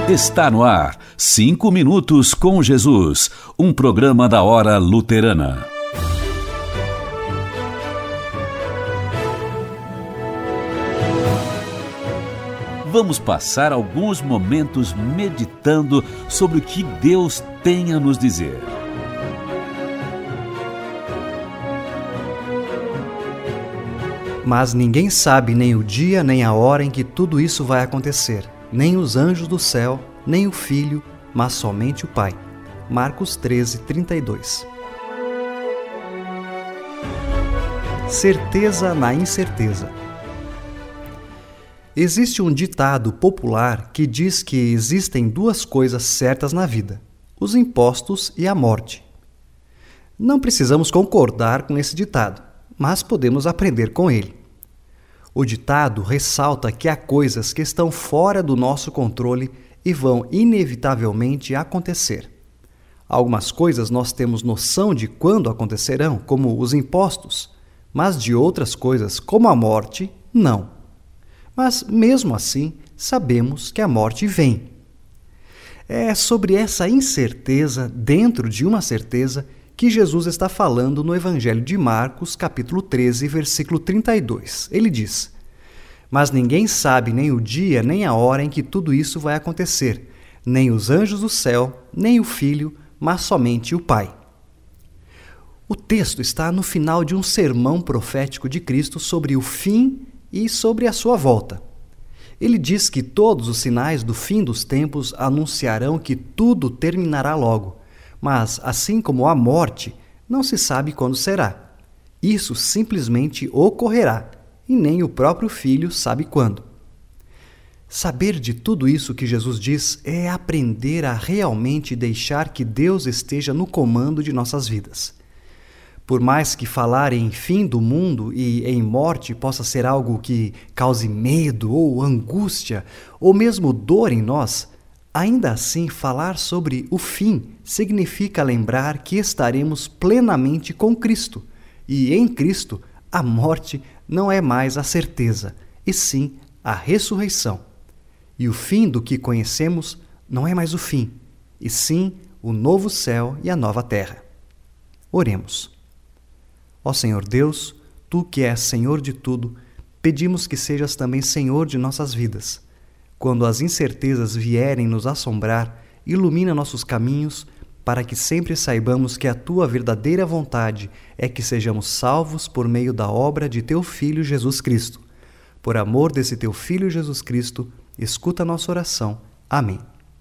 Está no ar, 5 minutos com Jesus, um programa da Hora Luterana. Vamos passar alguns momentos meditando sobre o que Deus tem a nos dizer. Mas ninguém sabe nem o dia nem a hora em que tudo isso vai acontecer, nem os anjos do céu, nem o Filho, mas somente o Pai. Marcos 13:32. Certeza na incerteza. Existe um ditado popular que diz que existem duas coisas certas na vida: os impostos e a morte. Não precisamos concordar com esse ditado, mas podemos aprender com ele. O ditado ressalta que há coisas que estão fora do nosso controle e vão inevitavelmente acontecer. Algumas coisas nós temos noção de quando acontecerão, como os impostos, mas de outras coisas, como a morte, não. Mas, mesmo assim, sabemos que a morte vem. É sobre essa incerteza, dentro de uma certeza, que Jesus está falando no Evangelho de Marcos, capítulo 13, versículo 32. Ele diz: "Mas ninguém sabe nem o dia nem a hora em que tudo isso vai acontecer, nem os anjos do céu, nem o Filho, mas somente o Pai." O texto está no final de um sermão profético de Cristo sobre o fim e sobre a sua volta. Ele diz que todos os sinais do fim dos tempos anunciarão que tudo terminará logo, mas, assim como a morte, não se sabe quando será. Isso simplesmente ocorrerá, e nem o próprio Filho sabe quando. Saber de tudo isso que Jesus diz é aprender a realmente deixar que Deus esteja no comando de nossas vidas. Por mais que falar em fim do mundo e em morte possa ser algo que cause medo ou angústia, ou mesmo dor em nós, ainda assim falar sobre o fim significa lembrar que estaremos plenamente com Cristo, e em Cristo a morte não é mais a certeza, e sim a ressurreição. E o fim do que conhecemos não é mais o fim, e sim o novo céu e a nova terra. Oremos. Ó Senhor Deus, Tu que és Senhor de tudo, pedimos que sejas também Senhor de nossas vidas. Quando as incertezas vierem nos assombrar, ilumina nossos caminhos, para que sempre saibamos que a Tua verdadeira vontade é que sejamos salvos por meio da obra de Teu Filho Jesus Cristo. Por amor desse Teu Filho Jesus Cristo, escuta a nossa oração. Amém.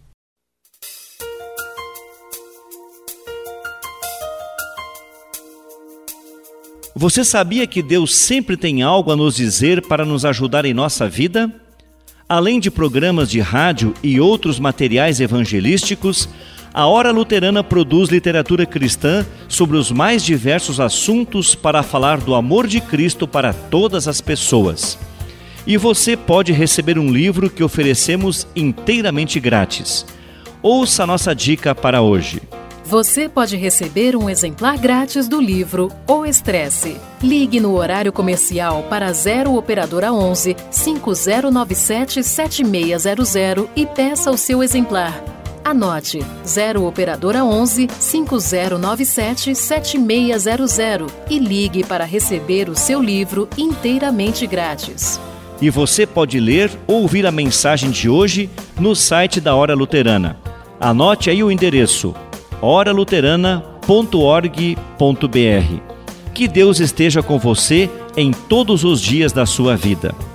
Você sabia que Deus sempre tem algo a nos dizer para nos ajudar em nossa vida? Além de programas de rádio e outros materiais evangelísticos, a Hora Luterana produz literatura cristã sobre os mais diversos assuntos para falar do amor de Cristo para todas as pessoas. E você pode receber um livro que oferecemos inteiramente grátis. Ouça a nossa dica para hoje. Você pode receber um exemplar grátis do livro O Estresse. Ligue no horário comercial para 0 Operadora 11 5097 7600 e peça o seu exemplar. Anote 0 Operadora 11 5097 7600 e ligue para receber o seu livro inteiramente grátis. E você pode ler ou ouvir a mensagem de hoje no site da Hora Luterana. Anote aí o endereço: oraluterana.org.br. Que Deus esteja com você em todos os dias da sua vida.